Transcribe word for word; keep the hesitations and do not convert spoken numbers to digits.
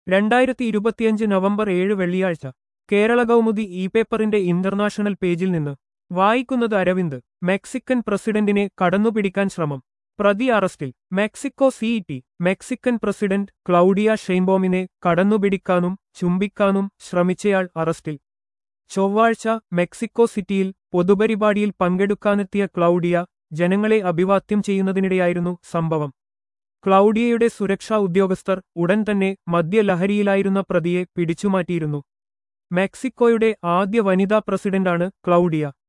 രണ്ടായിരത്തി ഇരുപത്തിയഞ്ച് നവംബർ ഏഴ് വെള്ളിയാഴ്ച കേരള കൗമുദി ഇ പേപ്പറിന്റെ ഇന്റർനാഷണൽ പേജിൽ നിന്ന് വായിക്കുന്നത് അരവിന്ദ്. മെക്സിക്കൻ പ്രസിഡന്റിനെ കടന്നുപിടിക്കാൻ ശ്രമം. പ്രതി അറസ്റ്റിൽ. Mexico city. Mexican president Claudia ഷെയ്ൻബോമിനെ കടന്നുപിടിക്കാനും ചുംബിക്കാനും ശ്രമിച്ചയാൾ അറസ്റ്റിൽ. ചൊവ്വാഴ്ച മെക്സിക്കോ സിറ്റിയിൽ പൊതുപരിപാടിയിൽ പങ്കെടുക്കാനെത്തിയ ക്ലൗഡിയ ജനങ്ങളെ അഭിവാദ്യം ചെയ്യുന്നതിനിടെയായിരുന്നു സംഭവം. ക്ലൗഡിയയുടെ സുരക്ഷാ ഉദ്യോഗസ്ഥർ ഉടൻ തന്നെ മദ്യലഹരിയിലായിരുന്ന പ്രതിയെ പിടിച്ചുമാറ്റിയിരുന്നു. മെക്സിക്കോയുടെ ആദ്യ വനിതാ പ്രസിഡന്റാണ് ക്ലൗഡിയ.